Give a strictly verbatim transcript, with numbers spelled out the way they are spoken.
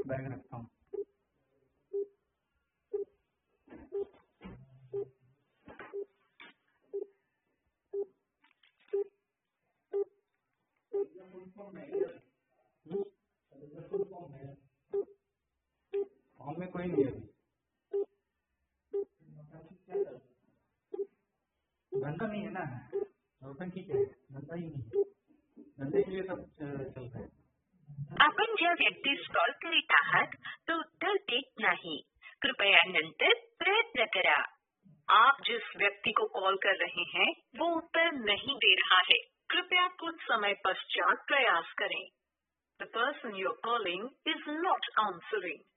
Bag रखता हूँ। Form में कोई नहीं है, धंधा नहीं है ना, नौटंकी क्या है, धंधा ही नहीं है, धंधे के लिए सब चल रहा है। आपण ज्या व्यक्तीस कॉल करीत आहात तो उत्तर देत नाही, कृपया नंतर प्रयत्न करा। आप जिस व्यक्ति को कॉल कर रहे हैं वो उत्तर नहीं दे रहा है, कृपया कुछ समय पश्चात प्रयास करें। The person you're calling is not answering.